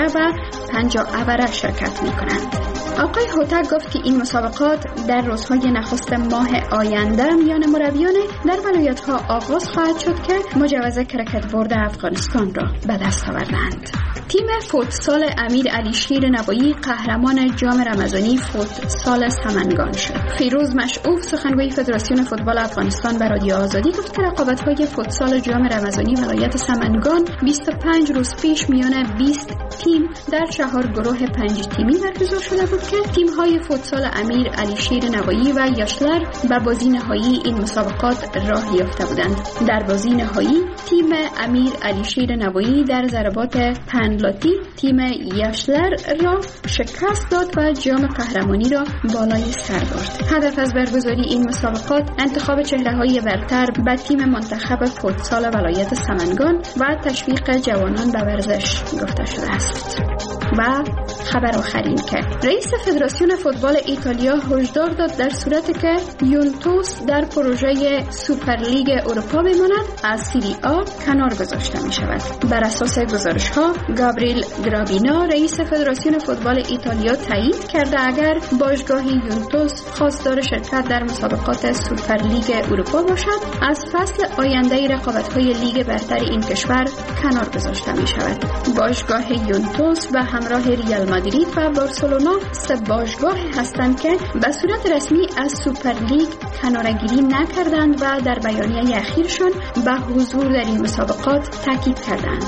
ابره و 50 ابره شرکت می‌کنند. آقای هوتک گفت که این مسابقات در روزهای نخست ماه آینده میان مربیان در ولایت‌ها آغاز خواهد شد که مجوز کرکت بورد افغانستان را به دست آوردند. تیم فوتسال امیر علی شیر نوایی قهرمان جام رمضانی فوتسال سمنگان شد. فیروز مشعوف سخنگوی فدراسیون فوتبال افغانستان به رادیو آزادی گفت که رقابت‌های فوتسال جام رمضانی ولایت سمنگان 25 روز پیش میان 20 تیم در 4 گروه 5 تیمی برگزار شده بود که تیم‌های فوتسال امیر علی شیر نوایی و یاشلر به بازی نهایی این مسابقات راه یافته بودند. در بازی نهایی تیم امیر علی شیر نوایی در ضربات پنالتی تیم یاشلر را شکست داد و جام قهرمانی را بالای سر برد. هدف از برگزاری این مسابقات انتخاب چهره‌های برتر به تیم منتخب فوتسال ولایت سمنگان و تشویق جوانان به ورزش گفته شده است. و خبر آخرین که رئیس فدراسیون فوتبال ایتالیا هشدار داد در صورتی که یوونتوس در پروژه سوپرلیگ اروپا بماند از سری آ کنار گذاشته می شود. بر اساس گزارش ها گابریل گرابینا رئیس فدراسیون فوتبال ایتالیا تایید کرده اگر باشگاه یوونتوس خواستار شرکت در مسابقات سوپرلیگ اروپا باشد از فصل آینده رقابت‌های لیگ برتر این کشور کنار گذاشته می شود. باشگاه یوونتوس و همراه ریال مادرید و بارسلونا سه باشگاه هستند که به صورت رسمی از سوپرلیگ کناره‌گیری نکردند و در بیانیه اخیرشان به حضور در این مسابقات تاکید کردند.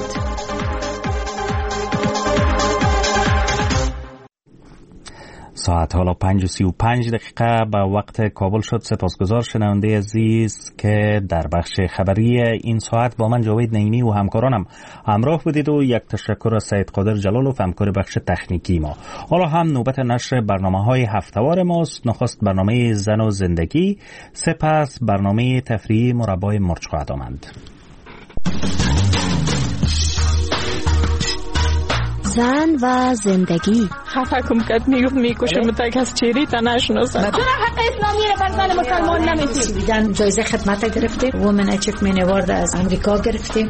ساعت حالا 5:35 به وقت کابل شد. سپاسگزار شنونده عزیز که در بخش خبری این ساعت با من جاوید نعیمی و همکارانم همراه بودید و یک تشکر از سید قادر جلالوف همکار بخش تکنیکی ما. حالا هم نوبت نشر برنامه‌های هفته‌وار ماست. نخست برنامه زن و زندگی، سپس برنامه تفریحی مربای مرچ خواهد آمد. زن و زندگی. حکم کرد میکشه متک از چیری تا نشناسن. چرا حق اسلامی رو بر زن مسلمان نمیدید؟ جایزه خدمت گرفتیم، وومن اچیومنت اوارد از امریکا گرفتیم.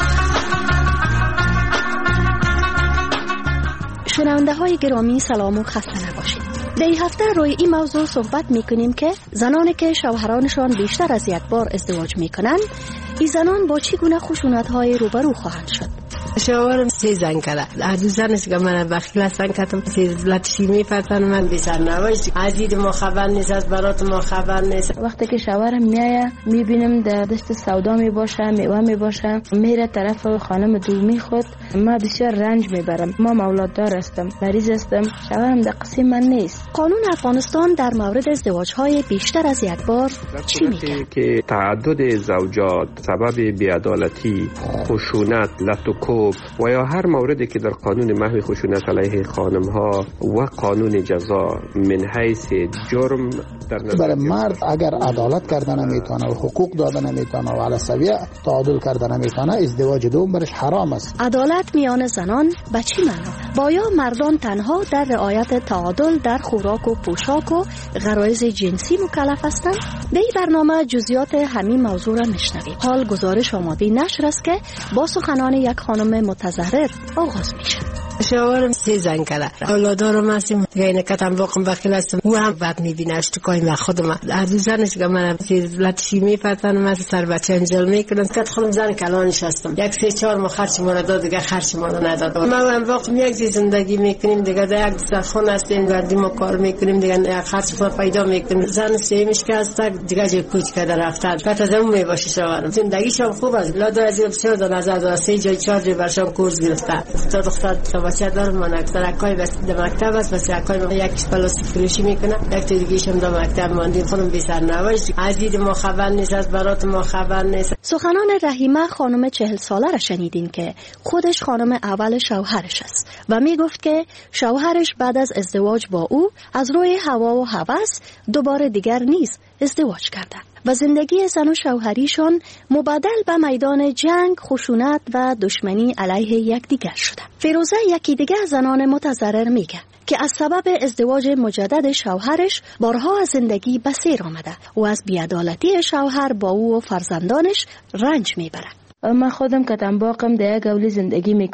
شنونده های گرامی سلام و خسته نباشید. در این هفته روی این موضوع صحبت میکنیم که زنانی که شوهرانشان بیشتر از یک بار ازدواج میکنند، این زنان با چگونه خشونت‌های روبرو خواهند شد. شوهرم 3 زن کرده. از زنش که من بخیل هستن کردم 3 لطفی میپرتن من بیشتر نوشت. عزیز ما خبر نیست، از برات ما خبر نیست. وقتی که شوهرم میایه میبینم در دست سودا میباشه، میوه میباشه، میره طرف خانم دومی خود، ما بسیار رنج میبرم. ما اولاددار هستم، مریض هستم، شوهرم در قسم من نیست. قانون افغانستان در مورد ازدواج‌های بیشتر از یک بار چی میگه؟ که تعدد زوجات سبب بی‌عدالتی، خشونت، لطو و یا هر موردی که در قانون محو خشونت علیه خانم‌ها و قانون جزا من حیث جرم در نظر برای مرد اگر عدالت کردن نمیتونه و حقوق دادن نمیتونه و علی سویه تعادل کردن نمیتونه، ازدواج دوم برش حرام است. عدالت میان زنان به چی معنا؟ بایا مردان تنها در رعایت تعادل در خوراک و پوشاک و غرایز جنسی مکلف هستند؟ در این برنامه جزئیات همین موضوع را میشنوید. حال گزارش آماده نشر است که با سخنان یک خانم متضرر آغاز میشه. شوهرم 3 زن کرده. اولادارم هستیم. اینه کتم واقعا بخیل هستم. او هم بد میبینه اشتکای من خودم. از زنش که من لطفی میپرتن من سر بچه انجل میکنم. کت خودم زن کلانش هستم. 1-3-4 ما خرچ ما را داد، دیگه خرچ ما را نداد. ما هم واقعا یک زندگی میکنیم، دیگه در یک سرخون هستیم، گردی ما کار میکنیم، دیگه خرچ ما پیدا میکنیم. زن سیمش که هست دیگه جای کوچ کرده رفتن. کت از اون میباشه شوهرم. زندگیشم خوب است. لادا از بسیار داد از 3 جای 4 جای برشان کورس گرفته. تا دختر بچه دارم من اکثر اکای بس در مکتب است، بس اکای من یک پلاستیک فروشی میکنه، یک تا دیگه شم در مکتب ماندیم. خودم بی سرنوشت. عزیز ما خبر نیست، از برات ما خبر نیست. سخنان رحیمه خانم 40 ساله را شنیدین که خودش خانم اول شوهرش است و میگفت که شوهرش بعد از ازدواج با او از روی هوا و هوس دوباره دیگر نیز ازدواج کرده و زندگی زن و شوهریشان مبادل به میدان جنگ، خشونت و دشمنی علیه یکدیگر شده. فیروزه یکی دیگه زنان متضرر میگه که از سبب ازدواج مجدد شوهرش بارها از زندگی به سیر آمده و از بی‌عدالتی شوهر با او و فرزندانش رنج میبره. من خودم که تنباقم در یک اولی زندگی میکنم.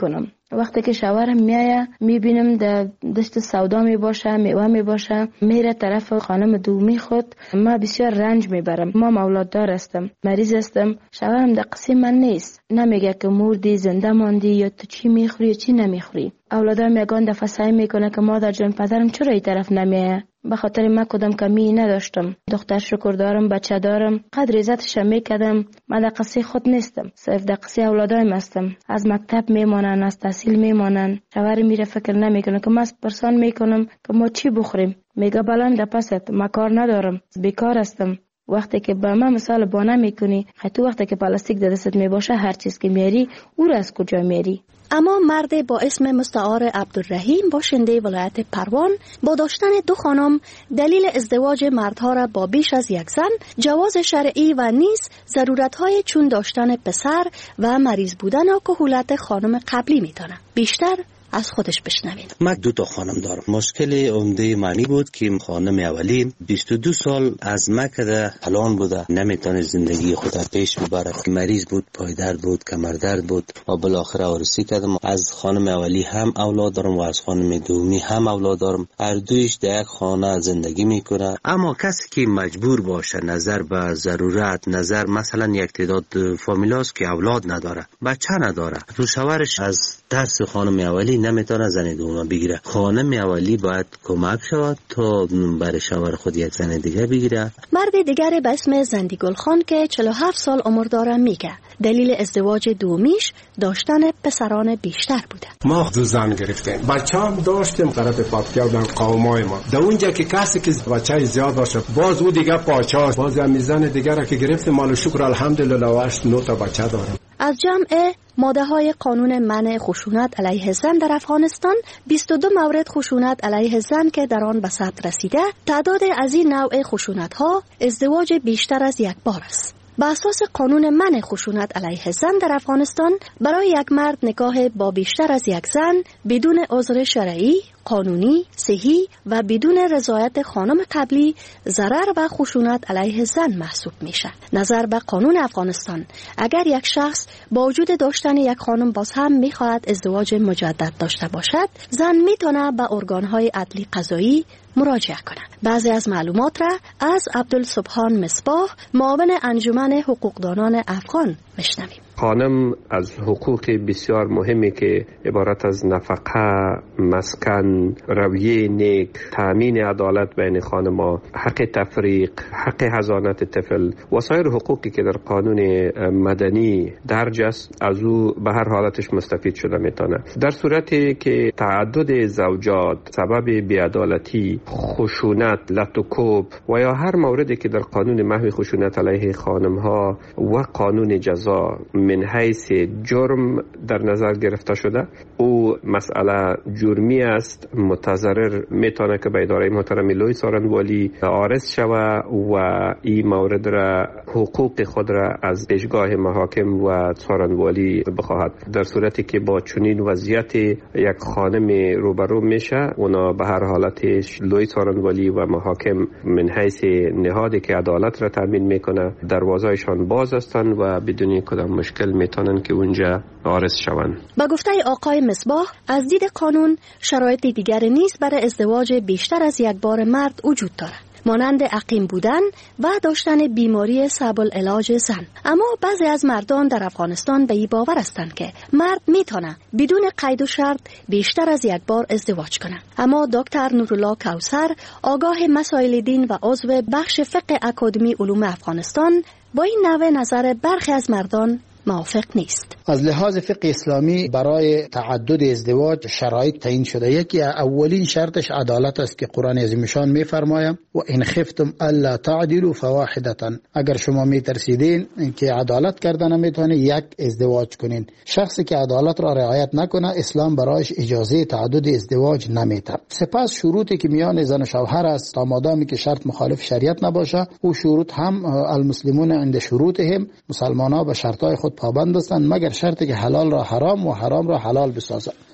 وقتی که شوهرم میایه میبینم در دشت سودا میباشه، میوه میباشه، میره طرف خانم دومی خود، ما بسیار رنج میبرم. ما اولاددار هستم، مریض هستم. شوهرم در قسم من نیست، نمیگه که مردی، زنده ماندی، یا تو چی میخوری یا چی نمیخوری. اولادم یگان دفعه سعی میکنه که مادر جان پدرم چرا این طرف نمیایه؟ به خاطر من کدام کمی نداشتم، دختر شکر دارم، بچه دارم، قدر عزتش میکردم. من در قصه خود نیستم، صرف در قصه اولادایم هستم. از مکتب میمانن، از تحصیل میمانن. شوهر میره فکر نمیکنه که من پرسان میکنم که ما چی بخوریم، میگه بلند پست، ما کار ندارم، بیکار هستم. وقتی که با من مثال بانه میکنی، تو وقتی که پلاستیک در دستت میباشه، هر چیز که میاری او را از کجا میاری؟ اما مرد با اسم مستعار عبدالرحیم باشنده ولایت پروان با داشتن 2 خانم دلیل ازدواج مردها را با بیش از یک زن، جواز شرعی و نیز ضرورت‌های چون داشتن پسر و مریض بودن و کهولت خانم قبلی می‌داند. بیشتر از خودش بشنویم. من 2 خانم دارم. مشکل عمده معنی بود که خانم اولی 22 سال از مکه پلان بوده، نمیتونه زندگی خود را پیش ببره، مریض بود، پایدرد بود، کمردرد بود و بالاخره عروسی کردم. از خانم اولی هم اولاد دارم و از خانم دومی هم اولاد دارم. هر دویش در یک خانه زندگی میکنه. اما کسی که مجبور باشه نظر به ضرورت، نظر مثلا یک تعداد فامیلاست که اولاد نداره، بچه نداره، رو شوهرش از ترس خانم اولی نمیتونه زن دوم بگیره. خانم اولی باید کمک شود تا برای شوهر خود یک زن دیگه بگیره. مرد دیگر به اسم زندی گلخان که 47 سال عمر داره میگه دلیل ازدواج دومیش داشتن پسران بیشتر بوده. ما 2 زن گرفتیم، بچه‌ام داشتیم طرف پاکیا بودن قومای ما. در اونجا که کسی که بچه زیاد باشه باز او دیگه پاچاش، باز میزن دیگه را که گرفتیم، مال شکر الحمدلله 8-9 تا بچه داریم. از جمع ماده‌های قانون منع خشونت علیه زن در افغانستان 22 مورد خشونت علیه زن که در آن به ثبت رسیده، تعداد از این نوع خشونت‌ها ازدواج بیشتر از یک بار است. به اساس قانون منع خشونت علیه زن در افغانستان برای یک مرد نکاح با بیشتر از یک زن بدون عذر شرعی، قانونی، صحی و بدون رضایت خانم قبلی ضرر و خشونت علیه زن محسوب میشه. نظر به قانون افغانستان، اگر یک شخص با وجود داشتن یک خانم باز هم میخواهد ازدواج مجدد داشته باشد، زن میتونه به ارگانهای عدلی قضایی مراجعه کنند. بعضی از معلومات را از عبدالسبحان مصباح، معاون انجمن حقوقدانان افغان بشنویم. خانم از حقوق بسیار مهمی که عبارت از نفقه، مسکن، رویه نیک، تامین عدالت بین خانم‌ها، حق تفریق، حق حضانت طفل و سایر حقوقی که در قانون مدنی درج است، از او به هر حالتش مستفید شده میتونه. در صورتی که تعدد زوجات سبب بی‌عدالتی، خشونت، لط و کوب و یا هر موردی که در قانون محو خشونت علیه خانم‌ها و قانون جزا من حیث جرم در نظر گرفته شده، او مسئله جرمی است، متضرر میتونه که به اداره محترم لوی څارنوالي عارض شود و این مورد را، حقوق خود را از پیشگاه محاکم و څارنوالي بخواهد. در صورتی که با چنین وضعیت یک خانم روبرو میشه، اونا به هر حالتش لوی څارنوالي و محاکم من حیث نهادی که عدالت را تامین میکنه دروازه‌شان باز هستند و بدون کدام مشکل میتونن که اونجا عارض شوند. با گفته آقای مصباح، از دید قانون شرایط دیگر نیز برای ازدواج بیشتر از یک بار مرد وجود دارد، مانند عقیم بودن و داشتن بیماری صعب العلاج زن. اما بعضی از مردان در افغانستان به این باور هستند که مرد میتونه بدون قید و شرط بیشتر از یک بار ازدواج کنه. اما دکتر نورالله کوثر، آگاه مسائل دین و عضو بخش فقه اکادمی علوم افغانستان، با این نوع نظر برخی از مردان موافق نیست. از لحاظ فقه اسلامی برای تعدد ازدواج شرایط تعیین شده. یکی اولین شرطش عدالت است که قرآن عظیم شان می‌فرماید و ان خفتم الا تعدلوا فواحدة، اگر شما میترسیدین که عدالت کردن نمیتونه، یک ازدواج کنین. شخصی که عدالت را رعایت نکنه، اسلام برایش اجازه تعدد ازدواج نمیده. سپس شروطی که میان زن و شوهر است، تا مادامی که شرط مخالف شریعت نباشه، او شروط هم المسلمون عند شروطهم، مسلمان‌ها به شرطهای خود پابند هستند، مگر شرطی که حلال را حرام و حرام را حلال بسازند.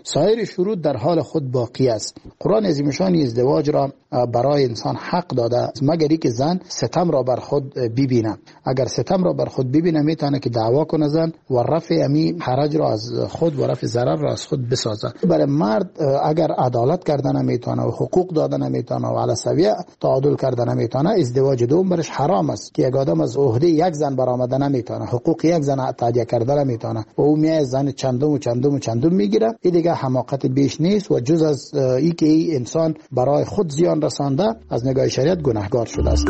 سایر شروط در حال خود باقی است. قرآن عظیم شان ازدواج را برای انسان حق داده است مگر اینکه زن ستم را بر خود ببینه. اگر ستم را بر خود ببینه میتونه که دعوا کنه زن و رفع امی حرج را از خود و رفع ضرر را از خود بسازه. برای مرد اگر عدالت کردن نمیتونه و حقوق دادن نمیتونه و علی سویه تعادل کردن نمیتونه، ازدواج دوم برش حرام است که یک آدم از عهده یک زن برآمده نمیتونه، حقوق یک زن تادیه کرده نمیتونه و او میای زن چندم میگیره. این دیگه حماقت بیش نیست و جز از ای که ای انسان برای خود زیان رسانده از نگاه شریعت گناهکار شده است.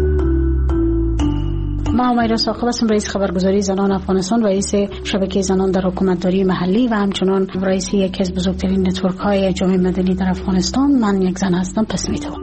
ما امیرا ثاقب هستم، رئیس خبرگزاری زنان افغانستان، رئیس شبکه زنان در حکومتداری محلی و همچنان رئیس یکی از بزرگترین نتورک های جامعه مدنی در افغانستان. من یک زن هستم، پس میتوام.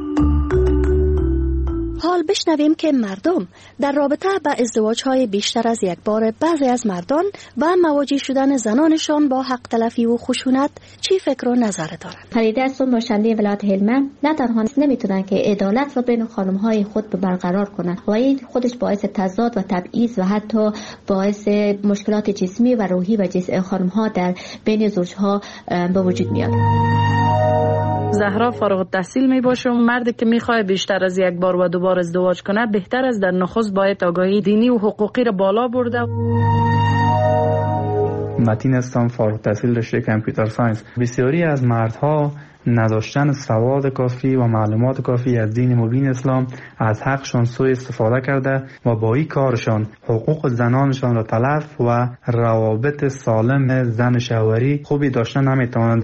حال بشنویم که مردم در رابطه با ازدواج‌های بیشتر از یک بار بعضی از مردان و مواجه شدن زنانشان با حق تلفی و خشونت چی فکر و نظر دارند. پریده هستم، باشنده ولایت هلمند. نه تنها نمیتونن که عدالت را بین خانم‌های خود برقرار کنند و این خودش باعث تضاد و تبعیض و حتی باعث مشکلات جسمی و روحی و خانم‌ها در بین زوجها به وجود میاد. زهرا فارغ التحصیل می باشم. مردی که میخواد بیشتر از یک بار و دوبار ازدواج کنه بهتر است در نخست باید آگاهی دینی و حقوقی را بالا برده. متین هستم، فارغ التحصیل رشته کامپیوتر ساینس. بسیاری از مردها نداشتن سواد کافی و معلومات کافی از دین مبین اسلام از حقشان سوء استفاده کرده و با این کارشان حقوق زنانشان را تلف و روابط سالم زن شوهری خوبی داشتن نمیتوانند.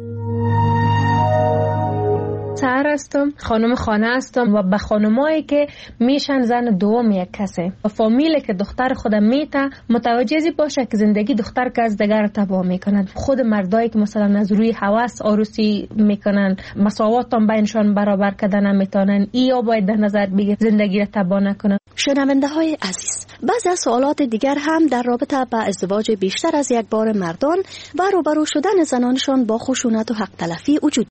سهر هستم، خانم خانه هستم و به خانمایی که میشن زن دوم یک کسه و فامیلی که دختر خود میته متوجهی باشه که زندگی دختر که از دیگر تباه میکنند. خود مردایی که مثلا از روی هوس عروسی میکنن، مساوات هم بینشان برابر کردن نمیتونن، یا باید در نظر بگیر زندگی را تباه نکنن. شنونده های عزیز، بعضی از سوالات دیگر هم در رابطه با ازدواج بیشتر از یک بار مردان و روبرو شدن زنانشان با خشونت و حق تلفی وجود